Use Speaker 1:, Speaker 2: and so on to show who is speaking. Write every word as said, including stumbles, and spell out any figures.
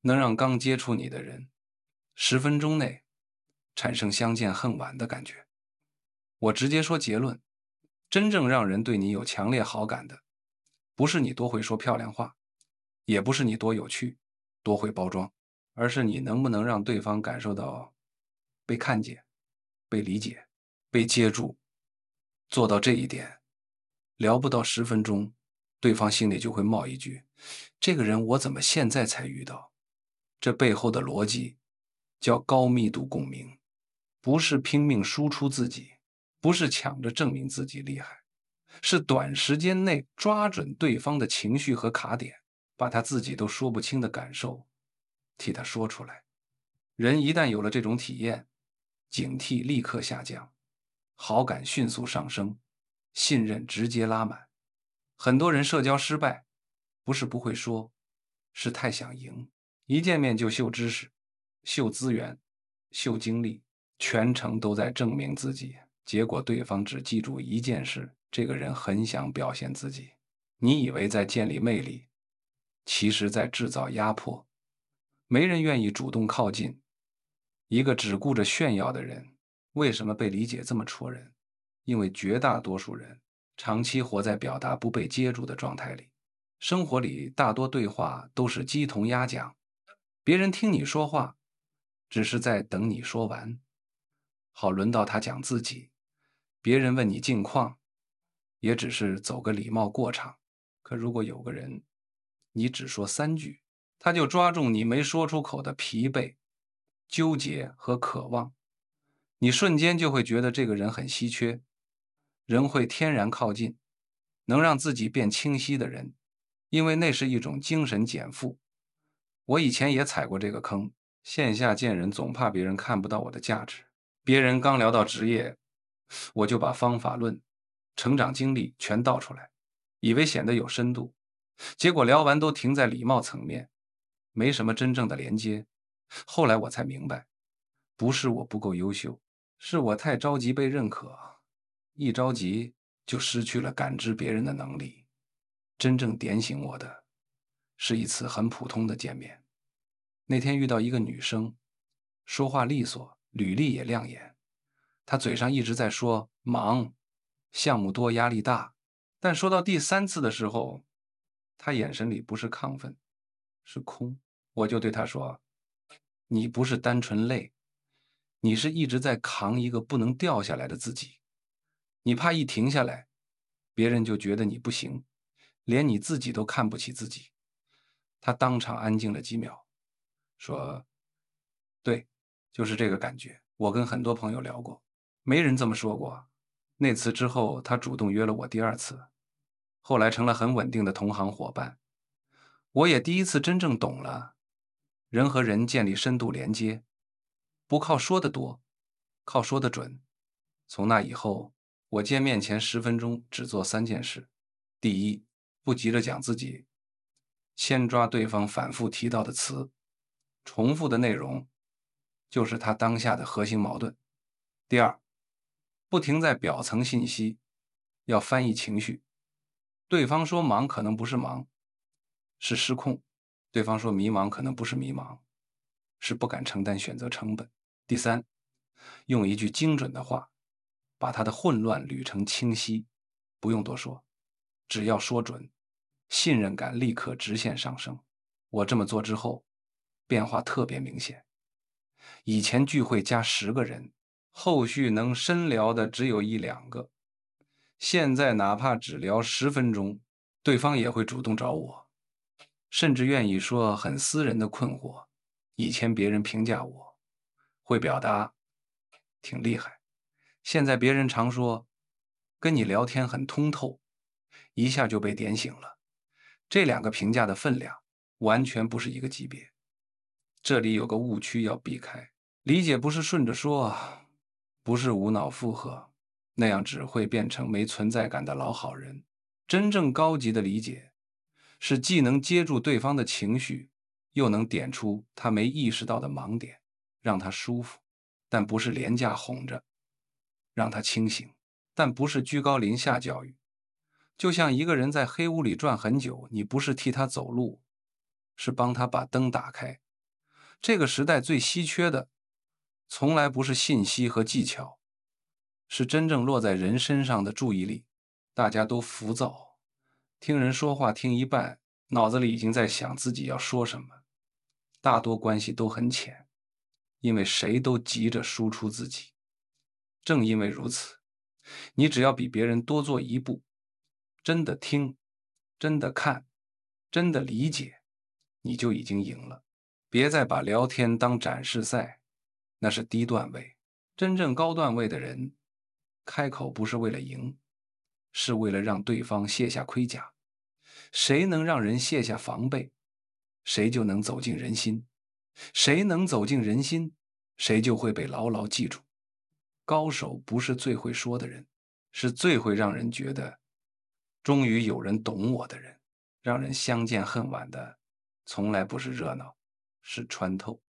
Speaker 1: 能让刚接触你的人十分钟内产生相见恨晚的感觉。我直接说结论，真正让人对你有强烈好感的，不是你多会说漂亮话，也不是你多有趣，多会包装，而是你能不能让对方感受到被看见、被理解、被接住。做到这一点，聊不到十分钟，对方心里就会冒一句：这个人我怎么现在才遇到？这背后的逻辑叫高密度共鸣，不是拼命输出自己，不是抢着证明自己厉害，是短时间内抓准对方的情绪和卡点，把他自己都说不清的感受替他说出来。人一旦有了这种体验，警惕立刻下降，好感迅速上升，信任直接拉满。很多人社交失败，不是不会说，是太想赢，一见面就秀知识、秀资源、秀精力，全程都在证明自己，结果对方只记住一件事：这个人很想表现自己。你以为在建立魅力，其实在制造压迫。没人愿意主动靠近。一个只顾着炫耀的人，为什么被理解这么戳人？因为绝大多数人长期活在表达不被接住的状态里。生活里大多对话都是鸡同鸭讲，别人听你说话，只是在等你说完，好轮到他讲自己。别人问你近况，也只是走个礼貌过场。可如果有个人，你只说三句，他就抓住你没说出口的疲惫、纠结和渴望，你瞬间就会觉得这个人很稀缺。人会天然靠近能让自己变清晰的人，因为那是一种精神减负。我以前也踩过这个坑，线下见人总怕别人看不到我的价值。别人刚聊到职业，我就把方法论、成长经历全倒出来，以为显得有深度，结果聊完都停在礼貌层面，没什么真正的连接。后来我才明白，不是我不够优秀，是我太着急被认可，一着急就失去了感知别人的能力。真正点醒我的，是一次很普通的见面。那天遇到一个女生，说话利索，履历也亮眼。她嘴上一直在说忙，项目多，压力大，但说到第三次的时候，她眼神里不是亢奋，是空。我就对她说：你不是单纯累，你是一直在扛一个不能掉下来的自己。你怕一停下来，别人就觉得你不行，连你自己都看不起自己。她当场安静了几秒，说：对，就是这个感觉。我跟很多朋友聊过，没人这么说过。那次之后，他主动约了我第二次，后来成了很稳定的同行伙伴。我也第一次真正懂了，人和人建立深度连接，不靠说的多，靠说的准。从那以后，我见面前十分钟只做三件事：第一，不急着讲自己，先抓对方反复提到的词，重复的内容就是他当下的核心矛盾。第二，不停在表层信息，要翻译情绪。对方说忙可能不是忙，是失控；对方说迷茫可能不是迷茫，是不敢承担选择成本。第三，用一句精准的话，把他的混乱捋成清晰，不用多说，只要说准，信任感立刻直线上升。我这么做之后，变化特别明显。以前聚会加十个人，后续能深聊的只有一两个。现在哪怕只聊十分钟，对方也会主动找我，甚至愿意说很私人的困惑。以前别人评价我会表达，挺厉害，现在别人常说跟你聊天很通透，一下就被点醒了。这两个评价的分量完全不是一个级别。这里有个误区要避开，理解不是顺着说，不是无脑附和，那样只会变成没存在感的老好人。真正高级的理解，是既能接住对方的情绪，又能点出他没意识到的盲点，让他舒服，但不是廉价哄着；让他清醒，但不是居高临下教育。就像一个人在黑屋里转很久，你不是替他走路，是帮他把灯打开。 这个时代最稀缺的，从来不是信息和技巧，是真正落在人身上的注意力。大家都浮躁，听人说话听一半，脑子里已经在想自己要说什么。大多关系都很浅，因为谁都急着输出自己。正因为如此，你只要比别人多做一步，真的听，真的看，真的理解，你就已经赢了。别再把聊天当展示赛，那是低段位。真正高段位的人，开口不是为了赢，是为了让对方卸下盔甲。谁能让人卸下防备，谁就能走进人心。谁能走进人心，谁就会被牢牢记住。高手不是最会说的人，是最会让人觉得终于有人懂我的人。让人相见恨晚的，从来不是热闹，是穿透。